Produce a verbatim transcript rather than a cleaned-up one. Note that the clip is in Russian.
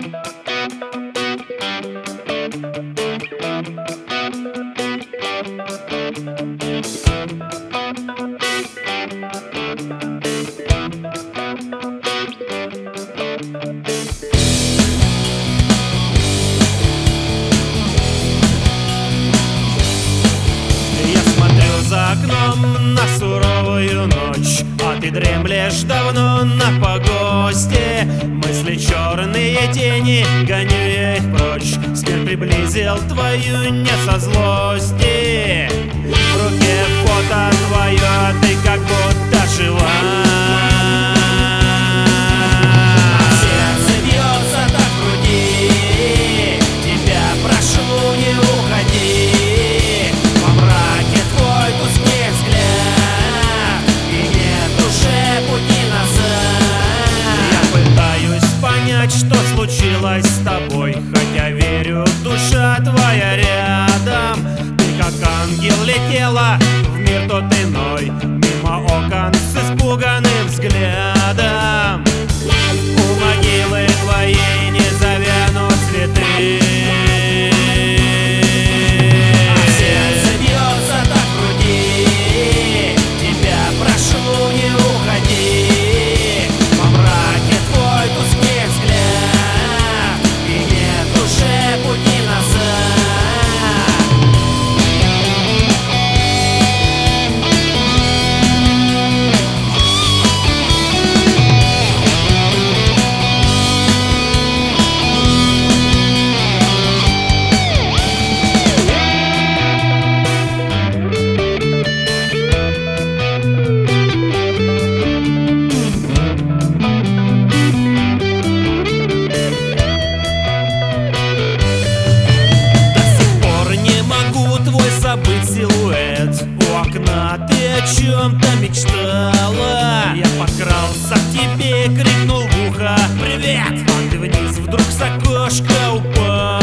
За окном на суровую ночь, а ты дремлешь давно на погосте. Мысли черные тени, гоню я их прочь. Смерть приблизил твою не со злости. В руке фото твое, а ты как будто жива. Сердце бьется так в груди, тебя прошу, не уходи. Что случилось с тобой? Хотя верю, душа твоя рядом. Ты как ангел летела в мир тот иной, мимо окон с испуганным взглядом. У могилы твоей не завянут цветы. Сердце бьется так в груди, тебя прошу, не уходи. Во мраке твой тускнеет взгляд, пути назад. Забыть силуэт у окна, ты о чем-то мечтала. Я подкрался к тебе, крикнул в ухо: привет! А ты вниз вдруг с окошка упал.